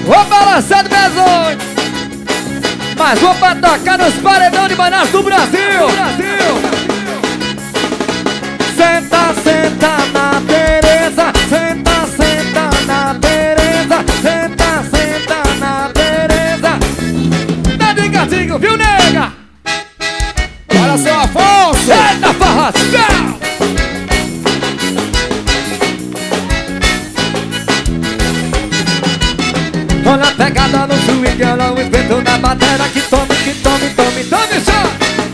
Vou balançar do mesonho. Mas vou pra tocar nos paredão de Manaus do Brasil. Senta, senta na Tereza. Senta, senta na Tereza. Senta, senta na Tereza. Tá de gatinho, viu, nega? Olha, seu Afonso! Eita, farração! Olha a pegada no swing, olha o efeito na bateria. Que tome, que tome, tome, tome, chá!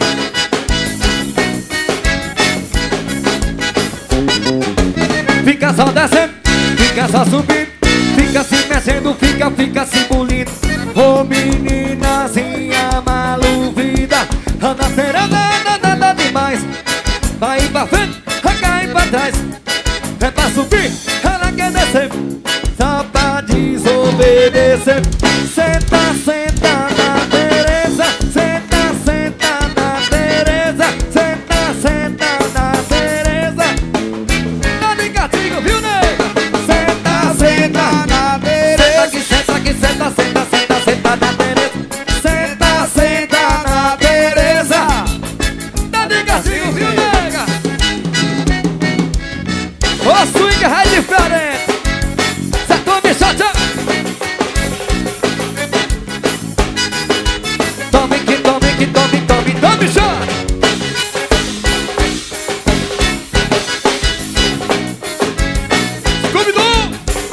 Fica só descendo, fica só subindo, fica se mexendo, fica se bolindo. Ô meninazinha maluvida, anda serena, nada demais. Vai pra frente, cai pra trás. É pra subir, ela quer descer, só pra desobedecer. Senta, senta na Tereza. Senta, senta na Tereza. Senta, senta na Tereza. Tá de gatinho, viu, nega? Senta, senta na Tereza. Senta aqui, senta, senta, senta, senta na Tereza. Senta, senta na Tereza. Tá de gatinho, viu, nega? O swing é diferente. Certo, bichota? Tome, que tome, que tome, tome, tome, chá! Scooby-Doo!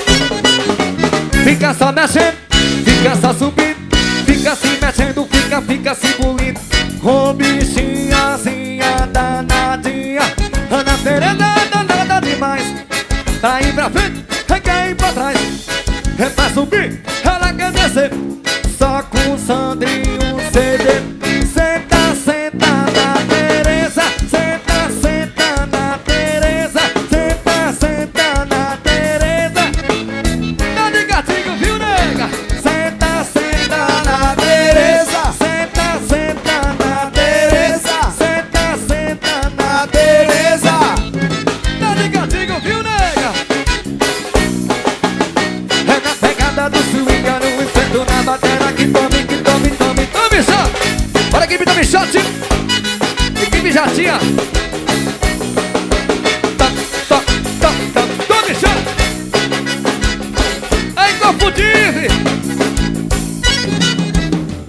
Fica só mexendo, fica só subindo, fica se mexendo, fica se bolindo. Ô bichinhazinha danadinha, Ana Tereza danada demais. Tá aí pra frente, quer ir pra trás. É pra subir, ela quer descer, só com o Sandrinho CD. Senta, senta na Tereza. Senta, senta na Tereza. Senta, senta na Tereza. Tá de gatinho, viu, nega? Senta, senta na Tereza. Senta, senta na Tereza. Senta, senta na Tereza. Tá de gatinho, viu, nega? É na pegada do swing, no efeito na bateria. Que tome, que tome, tome, tome, só! Bora, equipe Tome Shot! Equipe Jatinha! Tome Shot! Aí, Confundível!